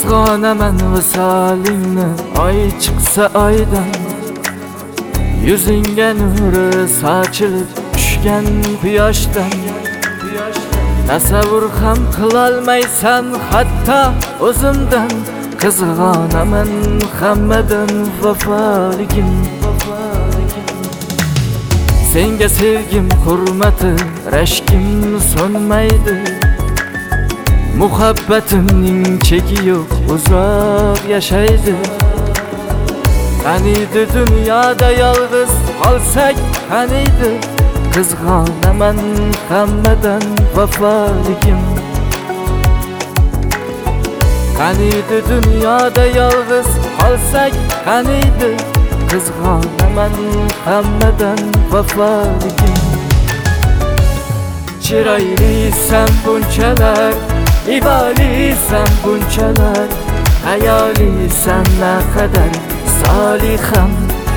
Qizg'onaman visolingni oy chiqsa oydan, yuzingga nuri sochilib tushgan quyoshdan. Tasavvur ham qilolmaysan hatto o'zimdan. Qizg'onaman hammadan vafoligim. Senga sevgim, hurmati, rashkim so'nmaydi. Muhabbatimning cheki yo'q, uzoq yashaydi. Qaniydi dunyoda yolg'iz qolsak, qaniydi. Qizg'onaman hammadan vafoligim. Qaniydi dunyoda yolg'iz qolsak, qaniydi. Qizg'onaman hammadan vafoligim. Chiroylisan bunchalar, ibolisan bunchalar, hayolisan naqadar soliham.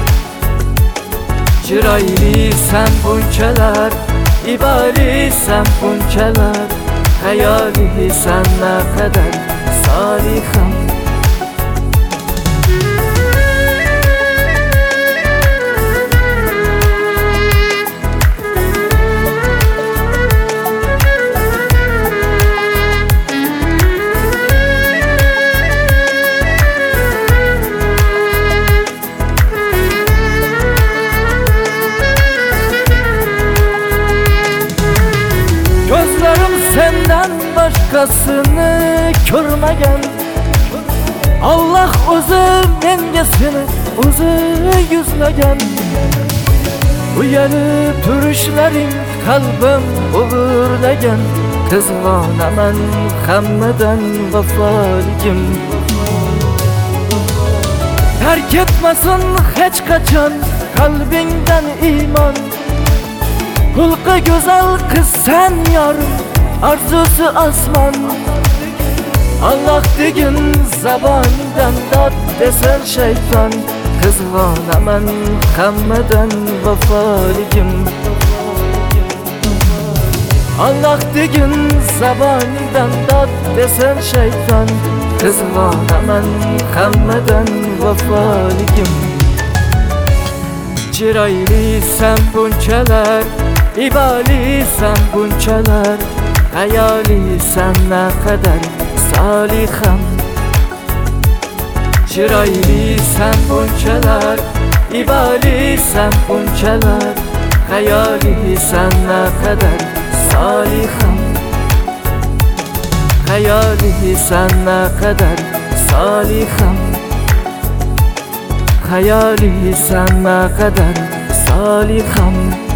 Chiroylisan bunchalar, ibolisan bunchalar, hayolisan naqadar soliham. Gözlerim senden başkasını görmegen. Allah o'zi menga seni o'zi yuzlagan. Uyalib turishlaring qalbim o'g'irlagan. Qizg'onaman hammadan vafoligim. Terk etmasin hech qachon qalbingdan iymon. Xulqi go'zal qiz sen yorim, arzusi osmon. Allah degin zaboningdan dod desen shayton. Qizg'onaman hammadan vafoligim. Allah degin zaboningdan dod desen shayton. Qizg'onaman hammadan vafoligim. Chiroylisan bunchalar, ibolisan bunchalar, hayolisan naqadar soliham. Chiroylisan bunchalar, ibolisan bunchalar, hayolisan naqadar soliham. Hayolisan naqadar soliham. Hayolisan naqadar soliham.